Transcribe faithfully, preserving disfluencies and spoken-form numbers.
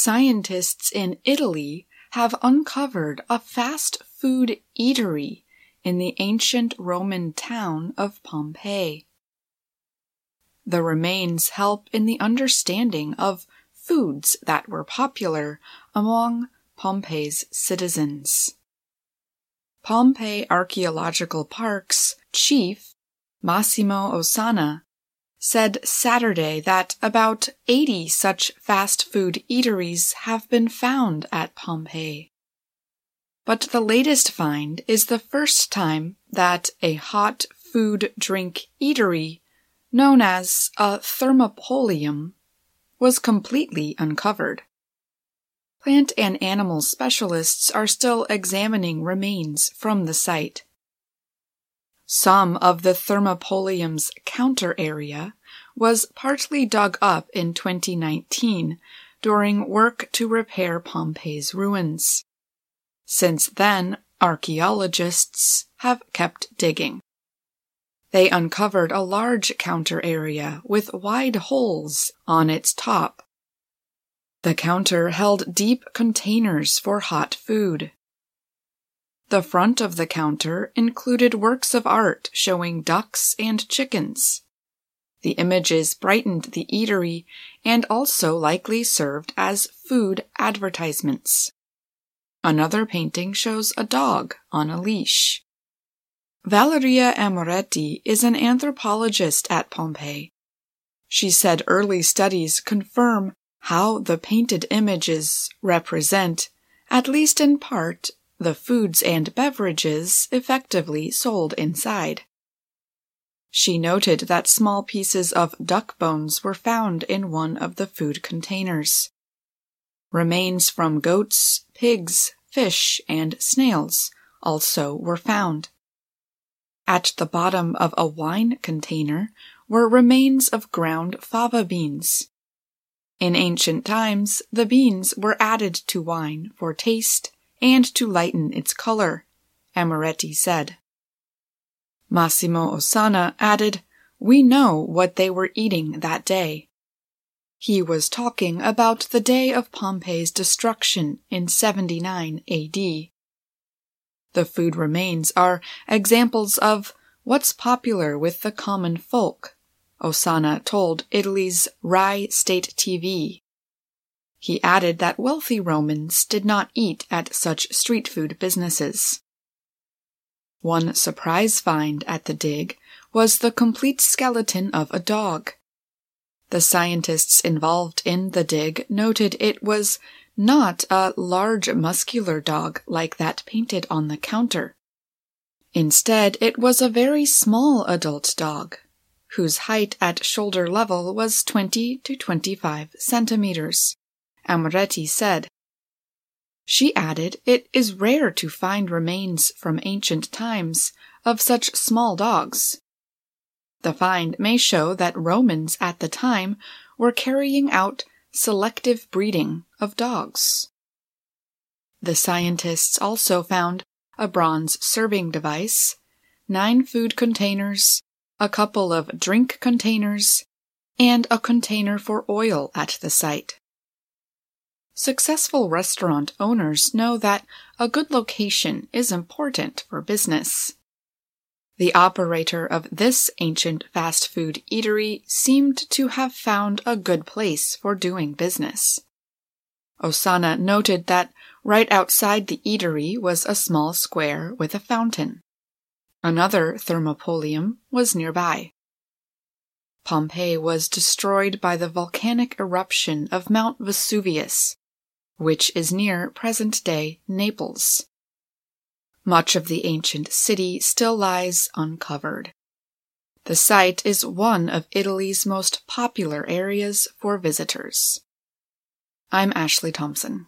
Scientists in Italy have uncovered a fast food eatery in the ancient Roman town of Pompeii. The remains help in the understanding of foods that were popular among Pompeii's citizens. Pompeii Archaeological Park's chief, Massimo Ossana, said Saturday that about eighty such fast food eateries have been found at Pompeii. But the latest find is the first time that a hot food drink eatery, known as a thermopolium, was completely uncovered. Plant and animal specialists are still examining remains from the site. Some of the thermopolium's counter area was partly dug up in twenty nineteen during work to repair Pompeii's ruins. Since then, archaeologists have kept digging. They uncovered a large counter area with wide holes on its top. The counter held deep containers for hot food. The front of the counter included works of art showing ducks and chickens. The images brightened the eatery and also likely served as food advertisements. Another painting shows a dog on a leash. Valeria Amoretti is an anthropologist at Pompeii. She said early studies confirm how the painted images represent, at least in part, the foods and beverages effectively sold inside. She noted that small pieces of duck bones were found in one of the food containers. Remains from goats, pigs, fish, and snails also were found. At the bottom of a wine container were remains of ground fava beans. In ancient times, the beans were added to wine for taste and to lighten its color, Amoretti said. Massimo Ossana added, "We know what they were eating that day." He was talking about the day of Pompeii's destruction in seventy-nine A D. The food remains are examples of what's popular with the common folk, Ossana told Italy's Rai State T V. He added that wealthy Romans did not eat at such street food businesses. One surprise find at the dig was the complete skeleton of a dog. The scientists involved in the dig noted it was not a large muscular dog like that painted on the counter. Instead, it was a very small adult dog, whose height at shoulder level was twenty to twenty-five centimeters, Amoretti said. She added it is rare to find remains from ancient times of such small dogs. The find may show that Romans at the time were carrying out selective breeding of dogs. The scientists also found a bronze serving device, nine food containers, a couple of drink containers, and a container for oil at the site. Successful restaurant owners know that a good location is important for business. The operator of this ancient fast food eatery seemed to have found a good place for doing business. Ossana noted that right outside the eatery was a small square with a fountain. Another thermopolium was nearby. Pompeii was destroyed by the volcanic eruption of Mount Vesuvius, which is near present-day Naples. Much of the ancient city still lies uncovered. The site is one of Italy's most popular areas for visitors. I'm Ashley Thompson.